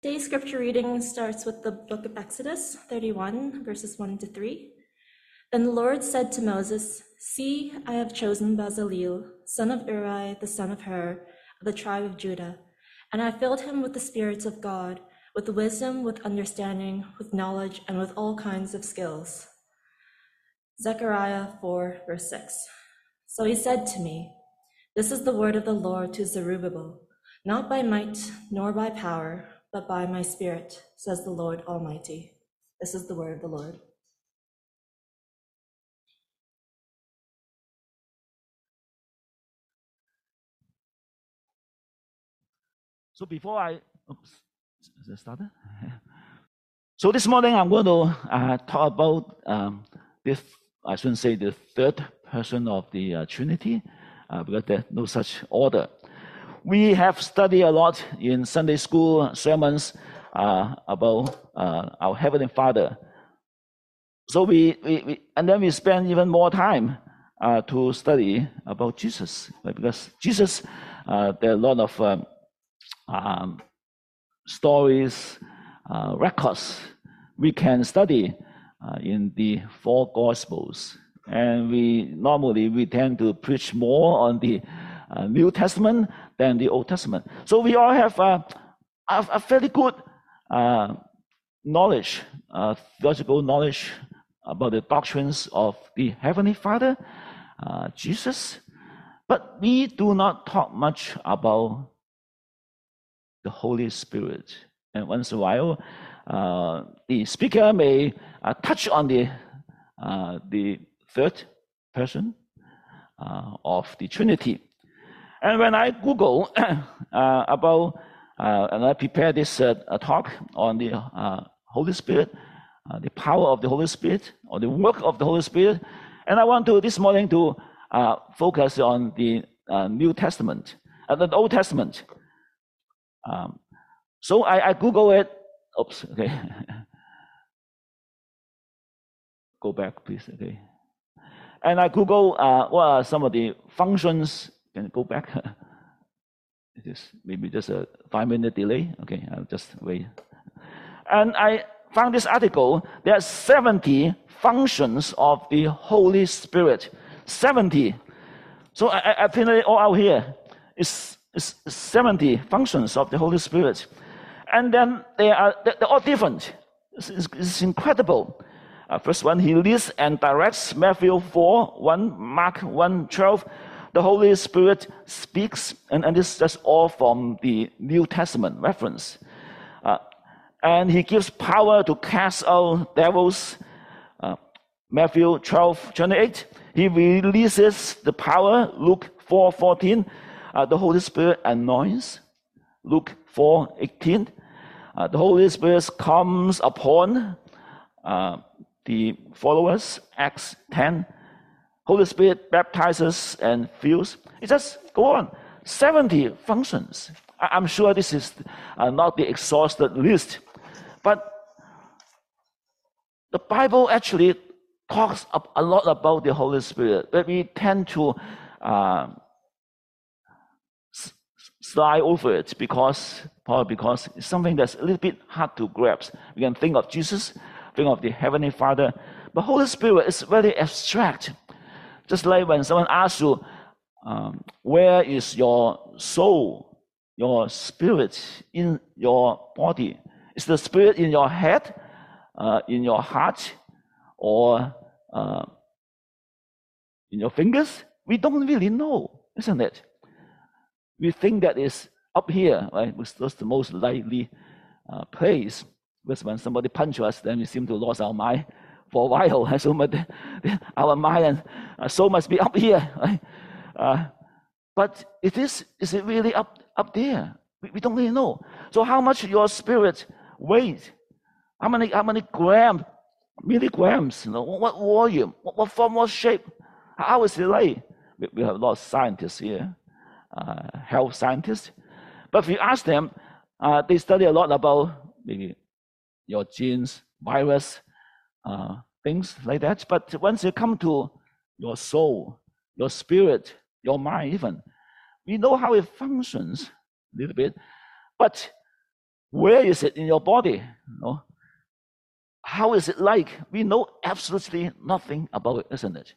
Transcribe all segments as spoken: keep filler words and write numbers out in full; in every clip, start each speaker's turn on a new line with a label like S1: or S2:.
S1: Today's scripture reading starts with the book of Exodus thirty-one, verses one to three. Then the Lord said to Moses, "See, I have chosen Bezaleel, son of Uri, the son of Hur, of the tribe of Judah, and I filled him with the spirits of God, with wisdom, with understanding, with knowledge, and with all kinds of skills." Zechariah four, verse six. So he said to me, "This is the word of the Lord to Zerubbabel, not by might nor by power, but by my spirit, says the Lord Almighty." This is the word of the Lord.
S2: So before I, oops, is it started? So this morning I'm going to uh, talk about um, this, I shouldn't say the third person of the uh, Trinity, uh, because there's no such order. We have studied a lot in Sunday school sermons uh, about uh, our Heavenly Father. So we, we, we, and then we spend even more time uh, to study about Jesus, right? Because Jesus, uh, there are a lot of um, um, stories, uh, records we can study uh, in the four Gospels. And we normally we tend to preach more on the uh, New Testament than the Old Testament. So we all have uh, a, a fairly good uh, knowledge, uh, theological knowledge about the doctrines of the Heavenly Father, uh, Jesus. But we do not talk much about the Holy Spirit. And once in a while, uh, the speaker may uh, touch on the uh, the third person uh, of the Trinity. And when I Google uh, about, uh, and I prepare this uh, talk on the uh, Holy Spirit, uh, the power of the Holy Spirit, or the work of the Holy Spirit, and I want to this morning to uh, focus on the uh, New Testament, uh, the Old Testament. Um, so I, I Google it. Oops, okay. Go back, please. Okay. And I Google uh, what are some of the functions. Can you go back? It is maybe just a five minute delay. Okay, I'll just wait. And I found this article. There are seventy functions of the Holy Spirit. seventy. So I, I printed it all out here. It's, it's seventy functions of the Holy Spirit. And then they are they're all different. It's, it's, it's incredible. Uh, first one, he leads and directs. Matthew four, one, Mark one, twelve. The Holy Spirit speaks, and, and this is just all from the New Testament reference. Uh, and he gives power to cast out devils. Uh, Matthew twelve, twenty-eight. He releases the power. Luke four, fourteen. Uh, the Holy Spirit anoints. Luke four, eighteen. Uh, the Holy Spirit comes upon uh, the followers. Acts ten. Holy Spirit baptizes and fills. It just go on. seventy functions. I- I'm sure this is uh, not the exhausted list, but the Bible actually talks a lot about the Holy Spirit, but we tend to uh, slide over it because probably because it's something that's a little bit hard to grasp. We can think of Jesus, think of the Heavenly Father, but Holy Spirit is very abstract. Just like when someone asks you, um, where is your soul, your spirit in your body? Is the spirit in your head, uh, in your heart, or uh, in your fingers? We don't really know, isn't it? We think that is up here, right? That's the most likely uh, place. Because when somebody punches us, then we seem to lose our mind for a while. So our mind and uh, soul must be up here, right? Uh, but it is, is it really up, up there? We, we don't really know. So how much your spirit weight? How many, how many grams, milligrams, you know, what volume, what, what form, what shape? How is it like? We, we have a lot of scientists here, uh, health scientists. But if you ask them, uh, they study a lot about maybe your genes, virus, uh, things like that. But once you come to your soul, your spirit, your mind even, we know how it functions a little bit. But Where is it in your body? No. How is it like? We know absolutely nothing about it, isn't it?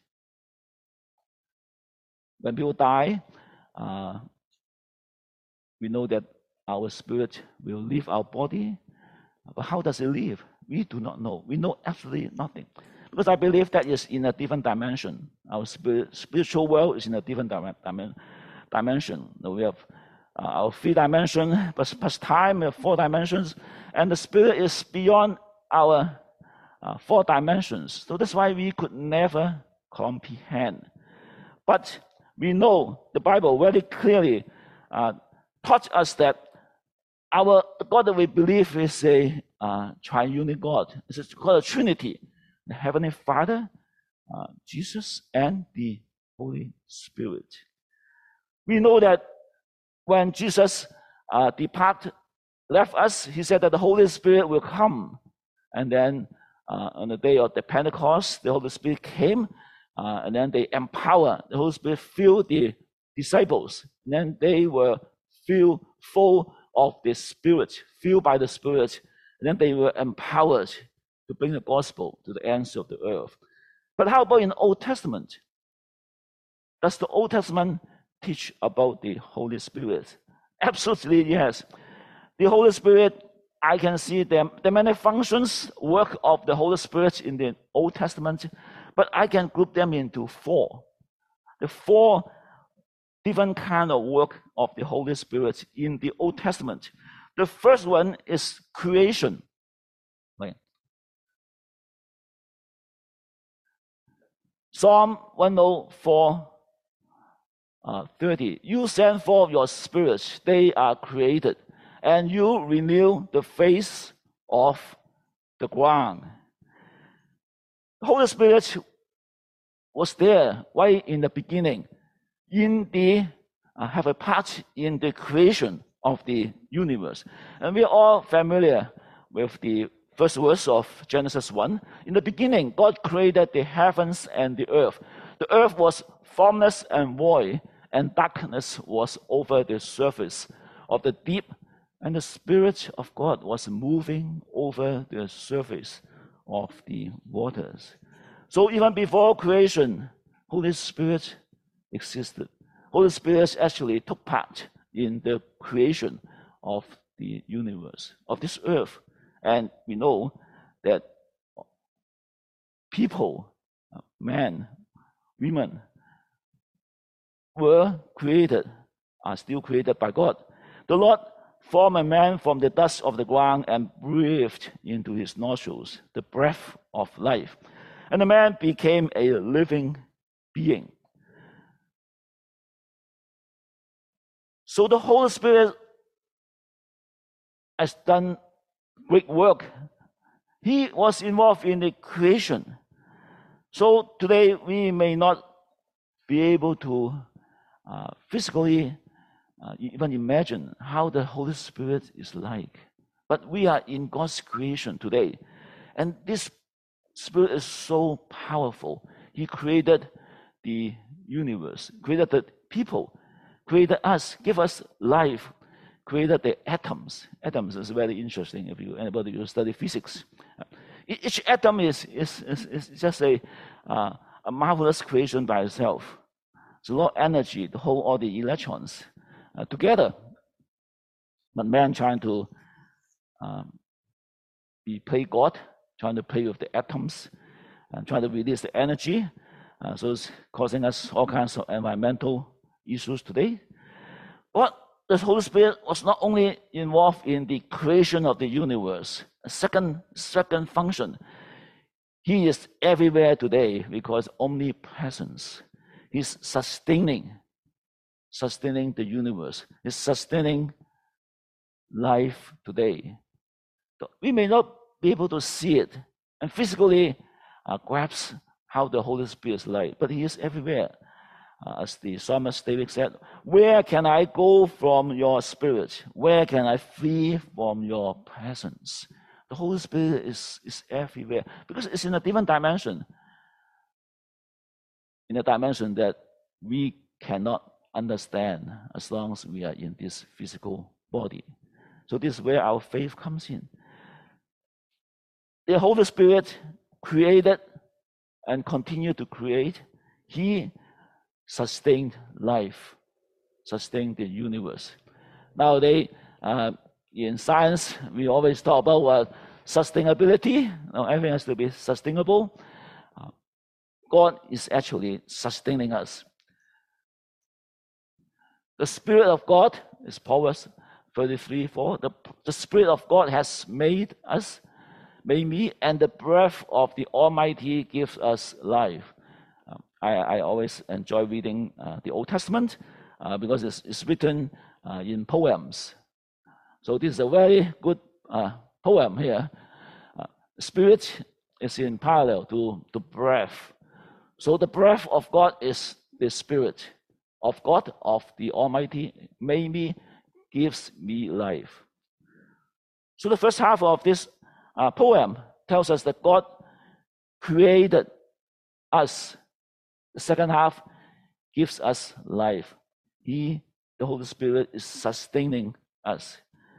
S2: When people die, uh, we know that our spirit will leave our body. But how does it leave? We do not know. We know absolutely nothing. Because I believe that is in a different dimension. Our spirit, spiritual world is in a different dim- dimension. We have uh, our three dimensions, plus, plus time, we have four dimensions. And the spirit is beyond our uh, four dimensions. So that's why we could never comprehend. But we know the Bible very clearly uh, taught us that our God that we believe is a uh, triune God. It's called a Trinity. The Heavenly Father, uh, Jesus, and the Holy Spirit. We know that when Jesus uh, departed, left us, he said that the Holy Spirit will come. And then uh, on the day of the Pentecost, the Holy Spirit came, uh, and then they empower, the Holy Spirit filled the disciples. And then they were filled full of the Spirit, filled by the Spirit. And then they were empowered to bring the gospel to the ends of the earth. But how about in the Old Testament? Does the Old Testament teach about the Holy Spirit? Absolutely, yes. The Holy Spirit, I can see them, the many functions, work of the Holy Spirit in the Old Testament, but I can group them into four. The four different kind of work of the Holy Spirit in the Old Testament. The first one is creation. Right. Psalm one oh four, uh, thirty. You send forth your spirits, they are created, and you renew the face of the ground. The Holy Spirit was there right in the beginning, in the uh, have a part in the creation of the universe. And we are all familiar with the first verse of Genesis one. In the beginning, God created the heavens and the earth. The earth was formless and void, and darkness was over the surface of the deep, and the Spirit of God was moving over the surface of the waters. So even before creation, Holy Spirit existed. Holy Spirit actually took part in the creation of the universe, of this earth. And we know that people, men, women, were created, are still created by God. The Lord formed a man from the dust of the ground and breathed into his nostrils the breath of life. And the man became a living being. So the Holy Spirit has done great work. He was involved in the creation. So today we may not be able to uh, physically uh, even imagine how the Holy Spirit is like. But we are in God's creation today. And this Spirit is so powerful. He created the universe, created the people, created us, give us life, created the atoms. Atoms is very interesting if you anybody who study physics. Each atom is, is, is, is just a, uh, a marvelous creation by itself. It's a lot of energy to hold all the electrons uh, together. But man trying to um, be play God, trying to play with the atoms, and trying to release the energy. Uh, so it's causing us all kinds of environmental issues today. But the Holy Spirit was not only involved in the creation of the universe. A second, second function, he is everywhere today because omnipresence. He's sustaining, sustaining the universe. He's sustaining life today. We may not be able to see it and physically uh, grasp how the Holy Spirit is like, but he is everywhere. Uh, as the psalmist David said, where can I go from your spirit? Where can I flee from your presence? The Holy Spirit is, is everywhere because it's in a different dimension. In a dimension that we cannot understand as long as we are in this physical body. So this is where our faith comes in. The Holy Spirit created and continued to create. He sustained life, sustained the universe. Nowadays, uh, in science, we always talk about uh, sustainability. You know, everything has to be sustainable. Uh, God is actually sustaining us. The Spirit of God is Proverbs thirty-three four. The, the Spirit of God has made us, made me, and the breath of the Almighty gives us life. Um, I, I always enjoy reading uh, the Old Testament uh, because it's, it's written uh, in poems. So this is a very good uh, poem here. Uh, Spirit is in parallel to the breath. So the breath of God is the Spirit of God, of the Almighty, made me, gives me life. So the first half of this uh, poem tells us that God created us. The second half gives us life. He, the Holy Spirit, is sustaining us.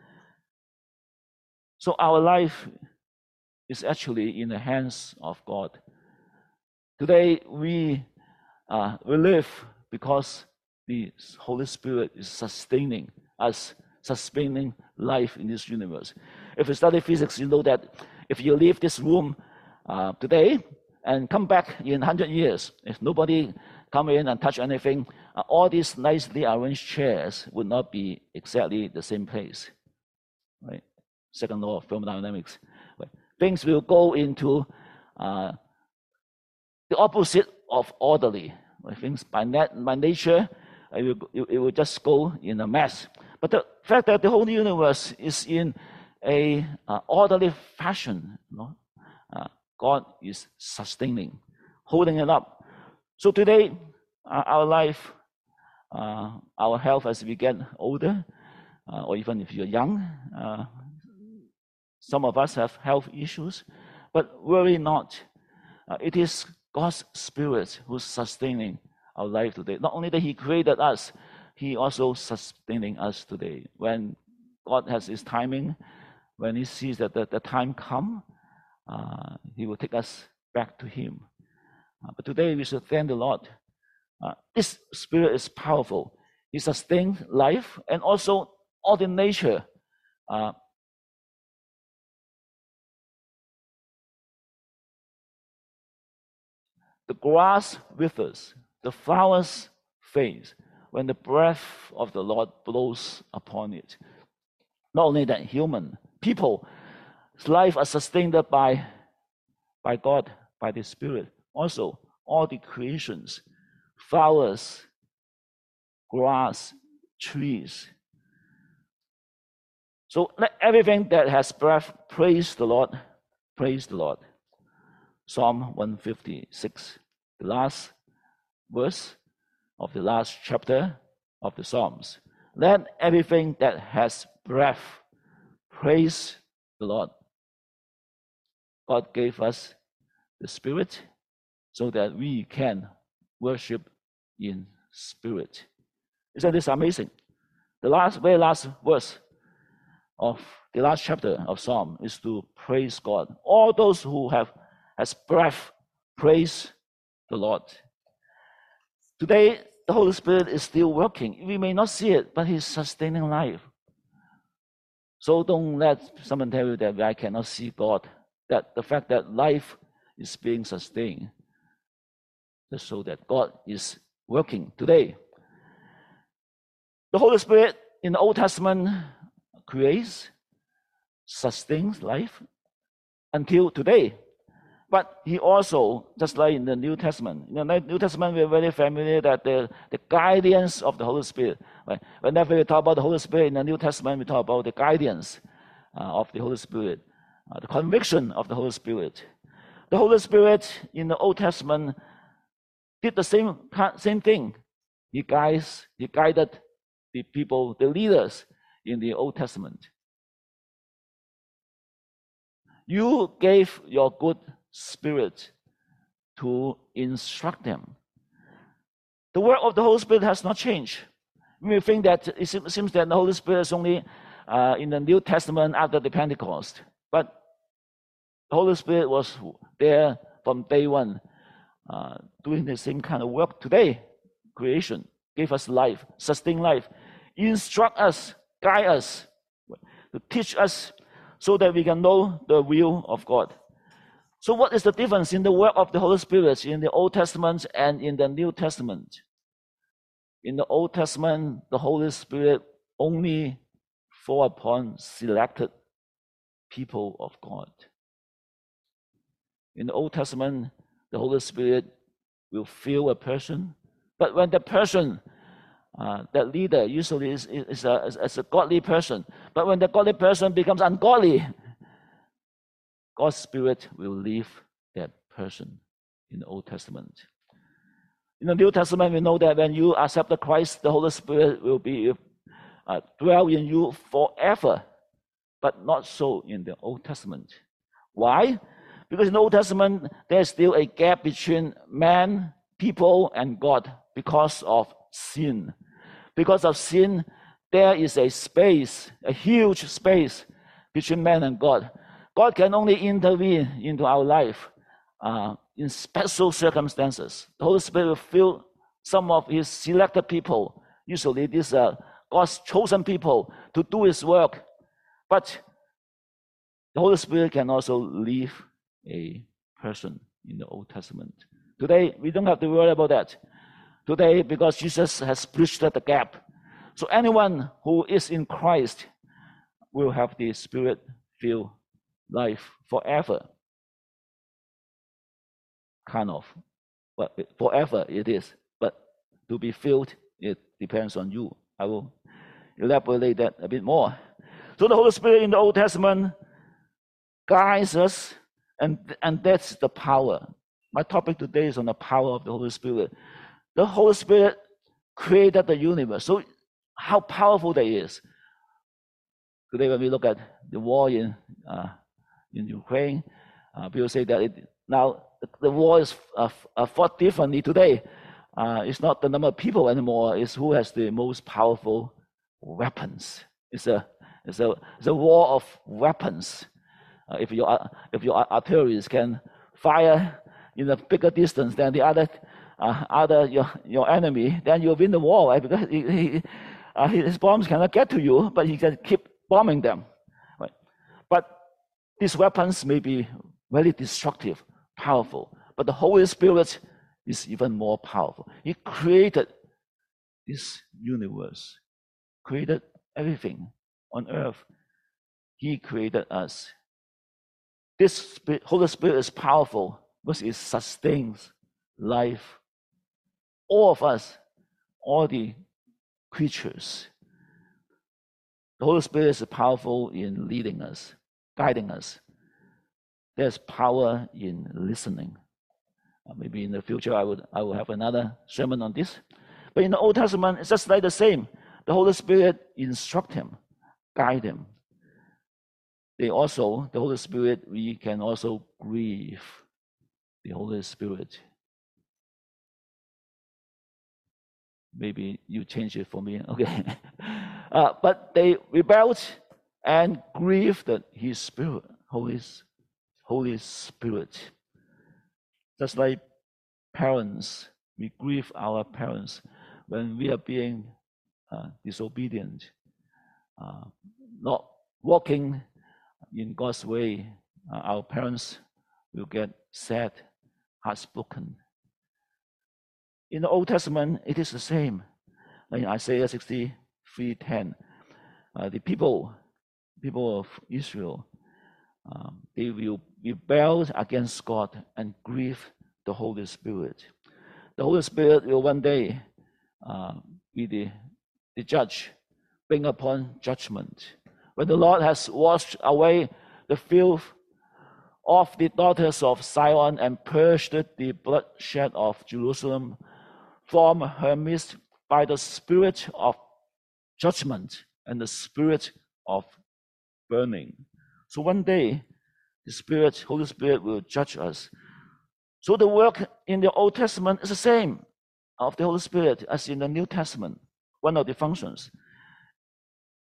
S2: So our life is actually in the hands of God. Today we, uh, we live because the Holy Spirit is sustaining us, sustaining life in this universe. If you study physics, you know that if you leave this room uh, today and come back in one hundred years, if nobody come in and touch anything, uh, all these nicely arranged chairs would not be exactly the same place. Right? Second law of thermodynamics. Right? Things will go into uh, the opposite of orderly. Right? Things by, nat by nature, it will, it will just go in a mess. But the fact that the whole universe is in a uh, orderly fashion, you know, uh, God is sustaining, holding it up. So today, uh, our life, uh, our health as we get older, uh, or even if you're young, uh, some of us have health issues, but worry not. Uh, it is God's Spirit who's sustaining our life today. Not only that He created us, He also sustaining us today. When God has His timing, when He sees that the, the time come, uh, He will take us back to Him. Uh, but today we should thank the Lord. Uh, this Spirit is powerful. He sustains life and also all the nature. Uh, the grass withers, the flowers fade when the breath of the Lord blows upon it. Not only that, human, people's life are sustained by, by God, by the Spirit. Also, all the creations, flowers, grass, trees. So let everything that has breath praise the Lord, praise the Lord. Psalm one fifty-six, the last verse of the last chapter of the Psalms. Let everything that has breath praise the Lord. God gave us the Spirit so that we can worship in spirit. Isn't this amazing? The last, very last verse of the last chapter of Psalm is to praise God. All those who have has breath, praise the Lord. Today, the Holy Spirit is still working. We may not see it, but He's sustaining life. So don't let someone tell you that I cannot see God. That the fact that life is being sustained, just so that God is working today. The Holy Spirit in the Old Testament creates, sustains life until today. But He also, just like in the New Testament, in the New Testament we're very familiar that the, the guidance of the Holy Spirit. Right? Whenever we talk about the Holy Spirit in the New Testament, we talk about the guidance uh, of the Holy Spirit, uh, the conviction of the Holy Spirit. The Holy Spirit in the Old Testament did the same, same thing. He guides, He guided the people, the leaders in the Old Testament. You gave your good Spirit to instruct them. The work of the Holy Spirit has not changed. We think that it seems that the Holy Spirit is only uh, in the New Testament after the Pentecost. But the Holy Spirit was there from day one, uh, doing the same kind of work today. Creation gave us life, sustain life, instruct us, guide us, to teach us so that we can know the will of God. So what is the difference in the work of the Holy Spirit in the Old Testament and in the New Testament? In the Old Testament, the Holy Spirit only fall upon selected people of God. In the Old Testament, the Holy Spirit will fill a person, but when the person, uh, that leader usually is, is, a, is, is a godly person, but when the godly person becomes ungodly, God's Spirit will leave that person in the Old Testament. In the New Testament, we know that when you accept the Christ, the Holy Spirit will be uh, dwell in you forever, but not so in the Old Testament. Why? Because in the Old Testament, there's still a gap between man, people, and God because of sin. Because of sin, there is a space, a huge space between man and God. God can only intervene into our life uh, in special circumstances. The Holy Spirit will fill some of His selected people. Usually, these are God's chosen people to do His work. But the Holy Spirit can also leave a person in the Old Testament. Today, we don't have to worry about that. Today, because Jesus has bridged the gap. So anyone who is in Christ will have the Spirit-filled life forever. Kind of. But forever it is. But to be filled, it depends on you. I will elaborate that a bit more. So the Holy Spirit in the Old Testament guides us, and, and that's the power. My topic today is on the power of the Holy Spirit. The Holy Spirit created the universe. So how powerful that is. Today when we look at the war in uh, in Ukraine, uh, people say that it, now the, the war is uh, uh, fought differently today. Uh, it's not the number of people anymore, it's who has the most powerful weapons. It's a, it's a, it's a war of weapons. Uh, if your, if your artillery can fire in a bigger distance than the other, uh, other your, your enemy, then you'll win the war, right? Because he, he, uh, his bombs cannot get to you, but he can keep bombing them. Right? But these weapons may be very destructive, powerful, but the Holy Spirit is even more powerful. He created this universe, created everything on earth. He created us. This Holy Spirit is powerful because it sustains life. All of us, all the creatures. The Holy Spirit is powerful in leading us, guiding us. There's power in listening. Uh, maybe in the future I would I will have another sermon on this. But in the Old Testament, it's just like the same. The Holy Spirit instruct him, guide him. They also, the Holy Spirit, we can also grieve the Holy Spirit. Maybe you change it for me, okay? uh, but they rebelled and grieved His Spirit, Holy, Holy Spirit. Just like parents, we grieve our parents when we are being uh, disobedient, uh, not walking in God's way. Uh, our parents will get sad, heartbroken. In the Old Testament, it is the same. In Isaiah sixty-three ten, uh, the people, people of Israel, um, they will rebel against God and grieve the Holy Spirit. The Holy Spirit will one day uh, be the, the judge, bring upon judgment. When the Lord has washed away the filth of the daughters of Zion and purged the bloodshed of Jerusalem from her midst by the spirit of judgment and the spirit of burning. So one day, the Spirit, Holy Spirit will judge us. So the work in the Old Testament is the same of the Holy Spirit as in the New Testament, one of the functions.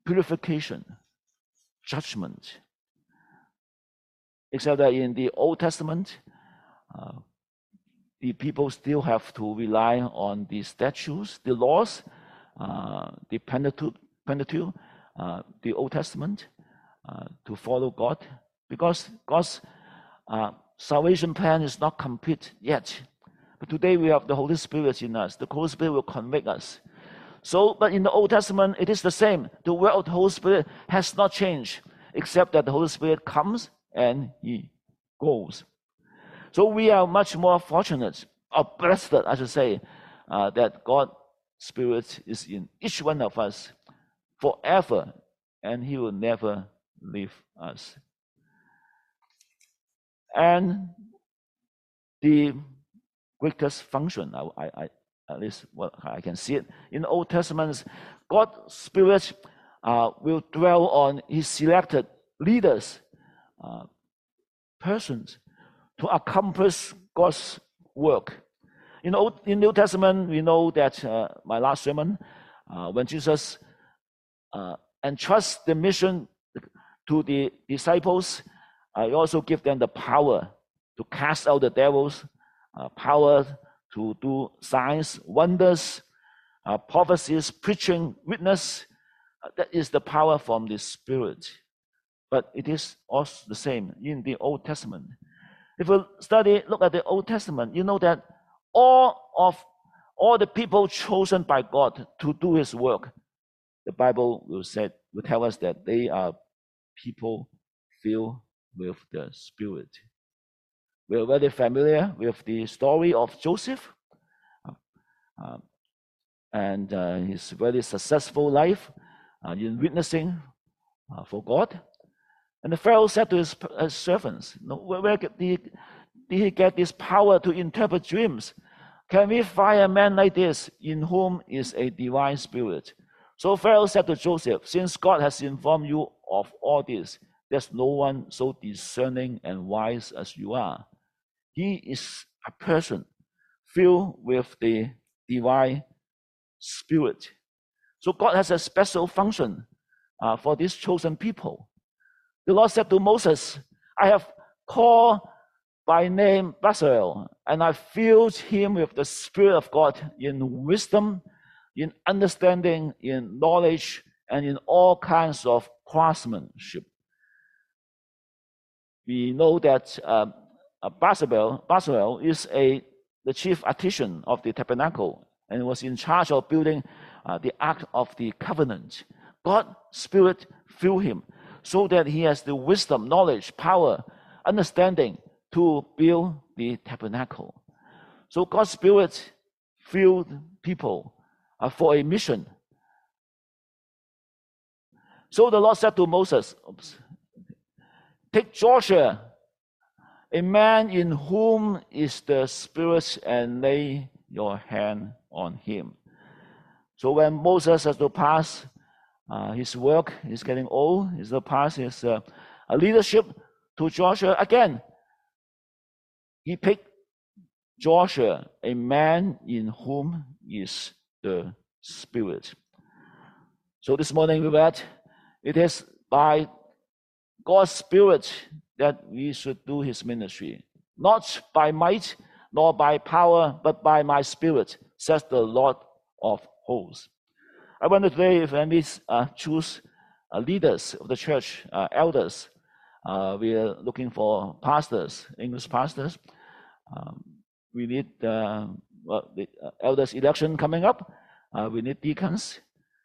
S2: purification, judgment. Except that in the Old Testament, uh, the people still have to rely on the statutes, the laws, uh, the Pentateuch, Pentateuch uh, the Old Testament, uh, to follow God, because God's uh, salvation plan is not complete yet. But today we have the Holy Spirit in us. The Holy Spirit will convict us. So, but in the Old Testament, it is the same. The work of the Holy Spirit has not changed, except that the Holy Spirit comes and He goes. So we are much more fortunate, or blessed, I should say, uh, that God's Spirit is in each one of us forever, and He will never leave us. And the greatest function, I, I, at least what I can see it, in the Old Testament, God's Spirit uh, will dwell on His selected leaders, uh, persons, to accomplish God's work. In the Old, in the New Testament, we know that uh, my last sermon, uh, when Jesus uh, entrusts the mission to the disciples, uh, He also gives them the power to cast out the devils, uh, power to do signs, wonders, uh, prophecies, preaching, witness. Uh, that is the power from the Spirit. But it is also the same in the Old Testament. If you study, look at the Old Testament, you know that all of all the people chosen by God to do His work, the Bible will say, will tell us that they are people filled with the Spirit. We are very familiar with the story of Joseph uh, and uh, his very successful life uh, in witnessing uh, for God. And the Pharaoh said to his, his servants, no, where, where did, he, did he get this power to interpret dreams? Can we find a man like this in whom is a divine spirit? So Pharaoh said to Joseph, since God has informed you of all this, there's no one so discerning and wise as you are. He is a person filled with the divine spirit. So God has a special function uh, for these chosen people. The Lord said to Moses, I have called by name Bezalel, and I filled him with the Spirit of God in wisdom, in understanding, in knowledge, and in all kinds of craftsmanship. We know that um, Bezalel, Bezalel is a, the chief artisan of the tabernacle and was in charge of building uh, the Ark of the Covenant. God's Spirit filled him so that he has the wisdom, knowledge, power, understanding to build the tabernacle. So God's Spirit filled people uh, for a mission. So the Lord said to Moses, oops, take Joshua, a man in whom is the Spirit, and lay your hand on him. So when Moses has to pass uh, his work, he's getting old, he's to pass his uh, leadership to Joshua again. He picked Joshua, a man in whom is the Spirit. So this morning we read, it is by God's Spirit that we should do His ministry. Not by might, nor by power, but by my Spirit, says the Lord of hosts. I wonder today if we uh, choose uh, leaders of the church, uh, elders. Uh, we are looking for pastors, English pastors. Um, we need uh, well, the uh, elders election coming up. Uh, we need deacons.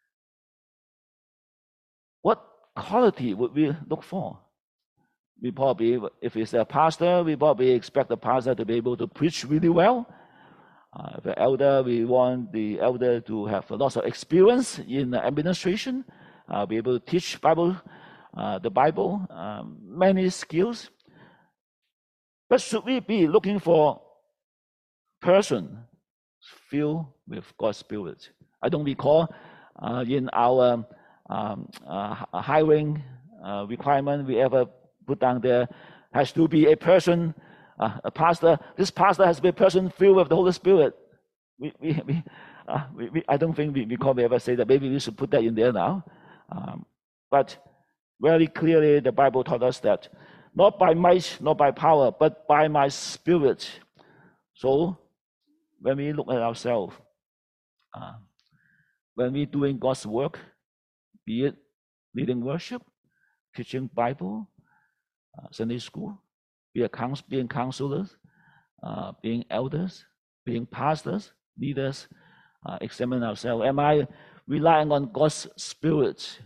S2: What quality would we look for? We probably, if it's a pastor, we probably expect the pastor to be able to preach really well. Uh, if an elder, we want the elder to have lots of experience in administration, uh, be able to teach Bible, uh, the Bible, um, many skills. But should we be looking for a person filled with God's Spirit? I don't recall uh, in our um, uh, hiring uh, requirement we ever put down there has to be a person, uh, a pastor. This pastor has to be a person filled with the Holy Spirit. We, we, we, uh, we, we I don't think we, we probably ever say that. Maybe we should put that in there now. Um, but very clearly, the Bible taught us that not by might, not by power, but by my Spirit. So when we look at ourselves, uh, when we're doing God's work, be it leading worship, teaching Bible, uh, Sunday school, be a counsel, being counselors, uh, being elders, being pastors, leaders, uh, examine ourselves. Am I relying on God's Spirit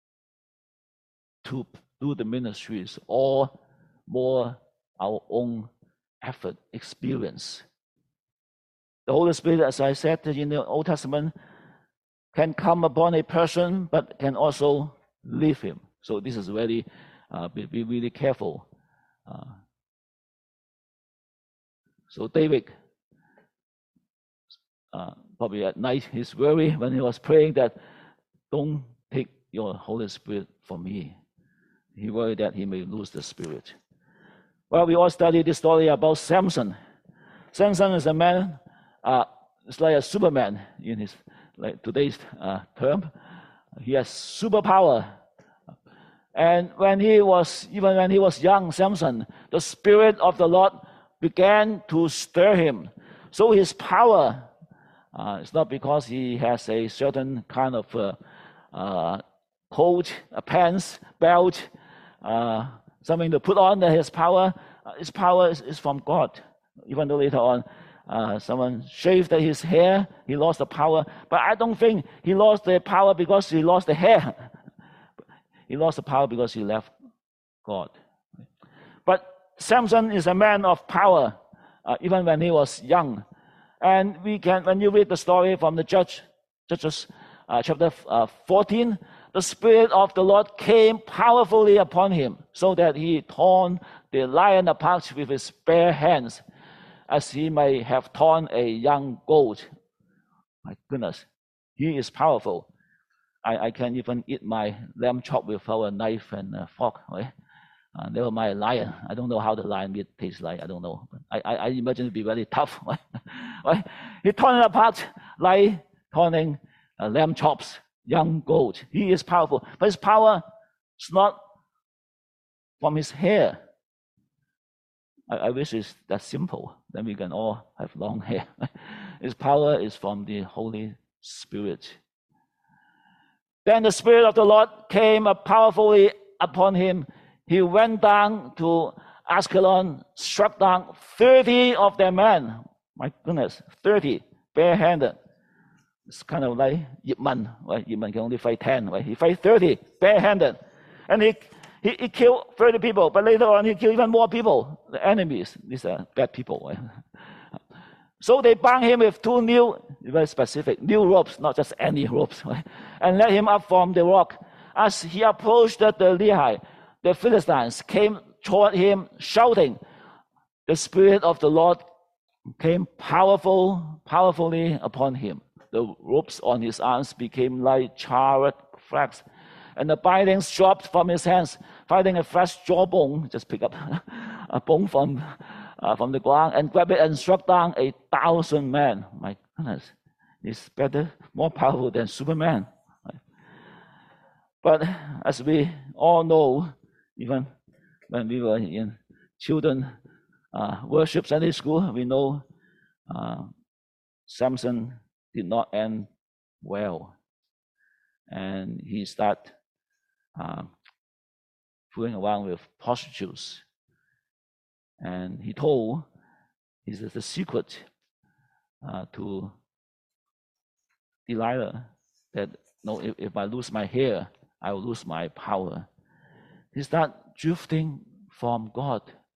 S2: to do the ministries, or more our own effort, experience? The Holy Spirit, as I said in the Old Testament, can come upon a person, but can also leave him. So this is really, uh, be, be really careful. Uh, so David, uh, probably at night, he's worried when he was praying that, don't take your Holy Spirit from me. He worried that he may lose the Spirit. Well, we all studied this story about Samson. Samson is a man, uh, it's like a Superman in his, like today's uh, term. He has superpower. And when he was, even when he was young, Samson, the Spirit of the Lord began to stir him. So his power, uh, it's not because he has a certain kind of uh, uh, coat, a pants, belt, uh, something to put on. His power, his power is, is from God. Even though later on, uh, someone shaved his hair, he lost the power. But I don't think he lost the power because he lost the hair. He lost the power because he left God. But Samson is a man of power, uh, even when he was young. And we can, when you read the story from the Judge, Judges uh, chapter uh, fourteen, the Spirit of the Lord came powerfully upon him, so that he torn the lion apart with his bare hands, as he may have torn a young goat. My goodness, he is powerful. I, I can even eat my lamb chop without a knife and a fork. Right? Uh, never mind a lion. I don't know how the lion meat tastes like. I don't know. I, I, I imagine it to be very tough. Right? Right? He torn it apart like torning uh, lamb chops, young goat. He is powerful. But his power is not from his hair. I, I wish it's that simple. Then we can all have long hair. His power is from the Holy Spirit. Then the Spirit of the Lord came powerfully upon him. He went down to Ascalon, struck down thirty of their men. My goodness, thirty, barehanded. It's kind of like Yip Man, right? Yip Man can only fight ten, right? He fight thirty, barehanded. And he, he, he killed thirty people, but later on he killed even more people, the enemies. These are bad people, right? So they bound him with two new, very specific, new ropes, not just any ropes, right? And led him up from the rock. As he approached the Lehi, the Philistines came toward him, shouting. The Spirit of the Lord came powerful, powerfully upon him. The ropes on his arms became like charred flax, and the bindings dropped from his hands, finding a fresh jawbone. Just pick up a bone from uh, from the ground and grab it and struck down a thousand men. My goodness, he's better, more powerful than Superman. Right? But as we all know, even when we were in children uh, worship Sunday school, we know uh, Samson did not end well, and he started uh, fooling around with prostitutes. And he told, this is the secret uh, to Delilah, that no, if, if I lose my hair, I will lose my power. He started drifting from God.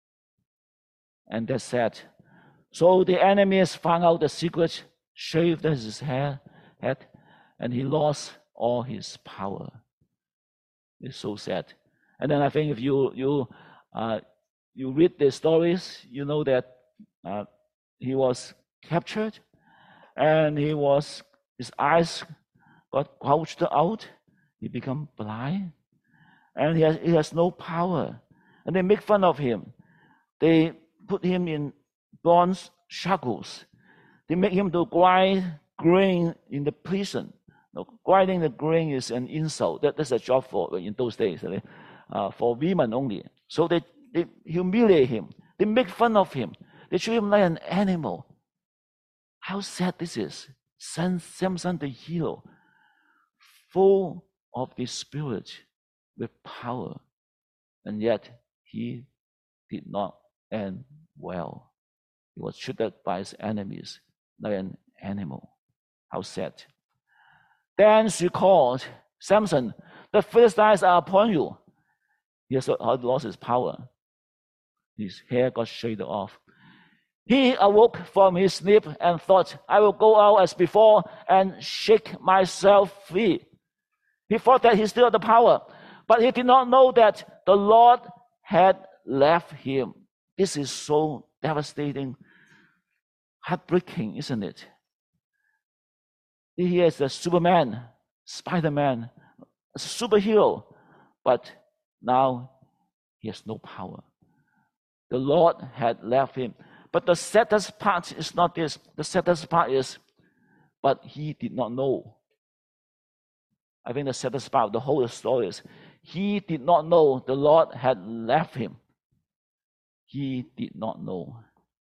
S2: And that's sad. So the enemies found out the secret, shaved his hair, head, and he lost all his power. It's so sad. And then I think if you you uh, you read the stories, you know that uh, he was captured, and he was his eyes got gouged out. He became blind, and he has, he has no power. And they make fun of him. They put him in bronze shackles. They make him to grind grain in the prison. No, grinding the grain is an insult. That, that's a job for in those days, uh, for women only. So they, they humiliate him. They make fun of him. They treat him like an animal. How sad this is. Samson, the hero, full of the Spirit with power, and yet he did not end well. He was treated by his enemies like an animal. How sad. Then she called, Samson, the Philistines are upon you. He has lost his power. His hair got shaved off. He awoke from his sleep and thought, I will go out as before and shake myself free. He thought that he still had the power, but he did not know that the Lord had left him. This is so devastating, heartbreaking, isn't it? He is a Superman, Spider-Man, a superhero, but now he has no power. The Lord had left him. But the saddest part is not this. The saddest part is, but he did not know. I think the saddest part of the whole story is, he did not know the Lord had left him. He did not know.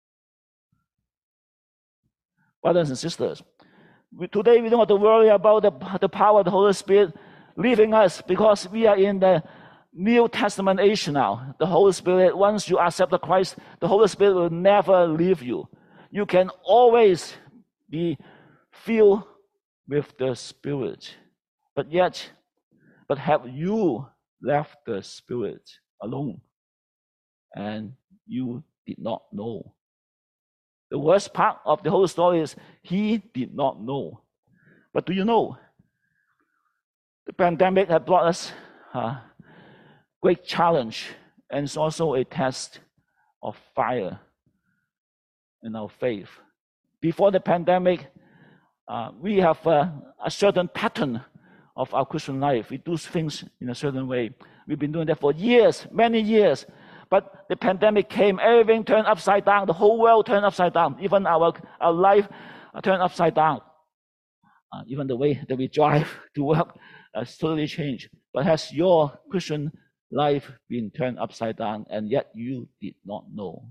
S2: Brothers and sisters, we, today we don't have to worry about the, the power of the Holy Spirit leaving us, because we are in the New Testament age now. The Holy Spirit, once you accept the Christ, the Holy Spirit will never leave you. You can always be filled with the Spirit. But yet, but have you left the Spirit alone? And you did not know. The worst part of the whole story is he did not know. But do you know? The pandemic had brought us uh, great challenge, and it's also a test of fire in our faith. Before the pandemic, uh, we have uh, a certain pattern of our Christian life. We do things in a certain way. We've been doing that for years, many years. But the pandemic came, everything turned upside down. The whole world turned upside down. Even our, our life turned upside down. Uh, even the way that we drive to work has totally changed. But has your Christian life been turned upside down, and yet you did not know?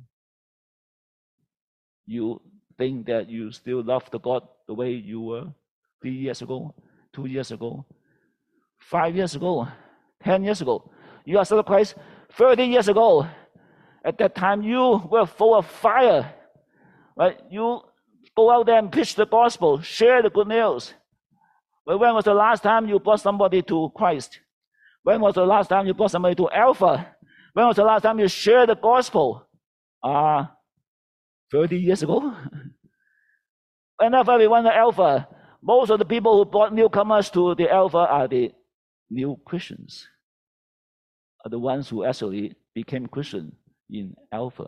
S2: You think that you still love the God the way you were three years ago, two years ago, five years ago, ten years ago. You accepted Christ thirty years ago. At that time, you were full of fire, right? You go out there and preach the gospel, share the good news. But when was the last time you brought somebody to Christ? When was the last time you brought somebody to Alpha? When was the last time you shared the gospel? Ah, uh, thirty years ago? Whenever we went to Alpha, most of the people who brought newcomers to the Alpha are the new Christians, are the ones who actually became Christian in Alpha.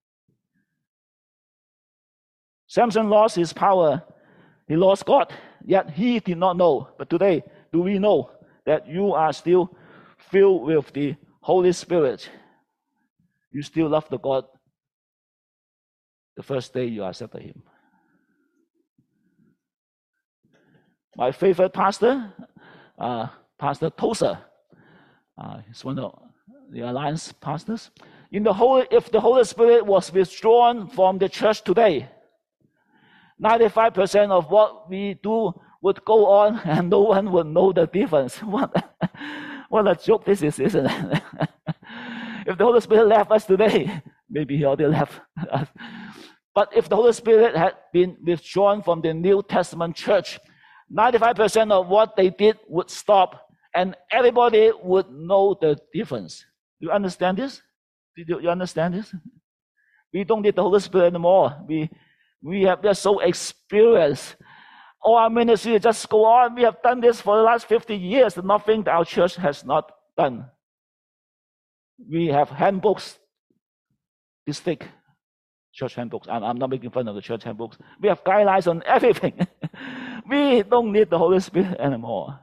S2: Samson lost his power. He lost God, yet he did not know. But today, do we know that you are still filled with the Holy Spirit? You still love the God the first day you accepted him. My favorite pastor, uh, Pastor Tozer, uh, he's one of the Alliance pastors. In the Holy, if the Holy Spirit was withdrawn from the church today, ninety-five percent of what we do would go on and no one would know the difference. What, what a joke this is, isn't it? If the Holy Spirit left us today, maybe he already left us. But if the Holy Spirit had been withdrawn from the New Testament church, ninety-five percent of what they did would stop, and everybody would know the difference. Do you understand this? Do you understand this? We don't need the Holy Spirit anymore. We we have just so experienced. All our ministry just go on. We have done this for the last fifty years. Nothing that our church has not done. We have handbooks this thick. Church handbooks. I'm, I'm not making fun of the church handbooks. We have guidelines on everything. We don't need the Holy Spirit anymore.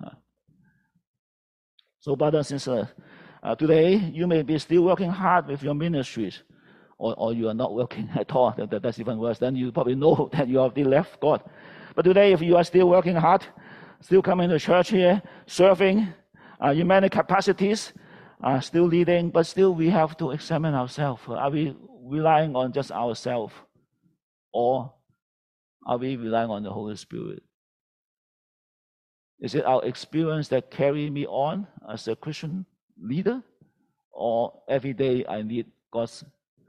S2: So, brothers and sisters, uh, today you may be still working hard with your ministries, or, or you are not working at all. That, that's even worse. Then you probably know that you have left God. But today, if you are still working hard, still coming to church here, serving uh, in many capacities, uh, still leading, but still we have to examine ourselves. Are we relying on just ourselves, or are we relying on the Holy Spirit? Is it our experience that carry me on as a Christian leader, or every day I need God's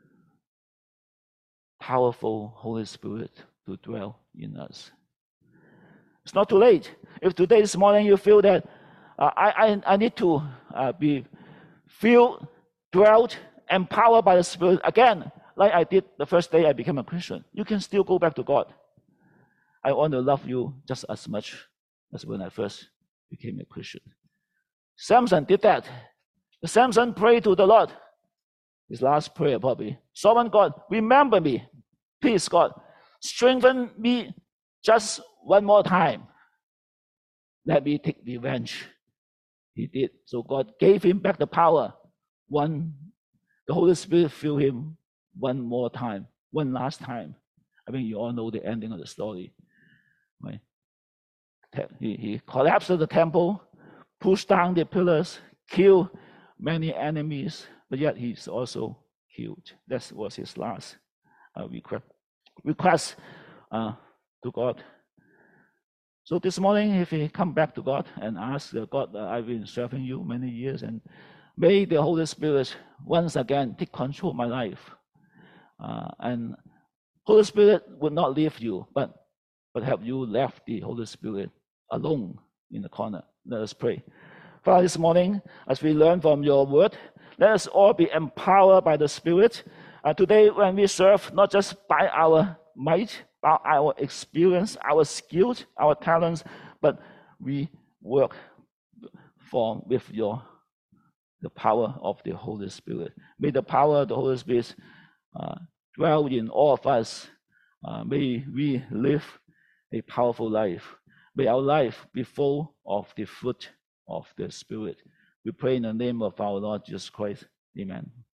S2: powerful Holy Spirit to dwell in us? It's not too late. If today, this morning, you feel that uh, I, I, I need to uh, be filled, dwelt, empowered by the Spirit again, like I did the first day I became a Christian, you can still go back to God. I want to love you just as much as when I first became a Christian. Samson did that. Samson prayed to the Lord. His last prayer probably. Sovereign God, remember me. Please, God, strengthen me just one more time. Let me take revenge. He did. So God gave him back the power. One, the Holy Spirit filled him one more time, one last time. I mean, you all know the ending of the story. Right? He, he collapsed the temple, pushed down the pillars, killed many enemies, but yet he's also killed. That was his last uh, request, request uh, to God. So this morning, if he come back to God and ask uh, God, uh, I've been serving you many years, and may the Holy Spirit once again take control of my life. Uh, and Holy Spirit would not leave you, but but have you left the Holy Spirit alone in the corner? Let us pray. Father, this morning, as we learn from your word, let us all be empowered by the Spirit. Uh, today, when we serve, not just by our might, by our experience, our skills, our talents, but we work for with your the power of the Holy Spirit. May the power of the Holy Spirit uh, dwell in all of us. Uh, may we live a powerful life. May our life be full of the fruit of the Spirit. We pray in the name of our Lord Jesus Christ. Amen.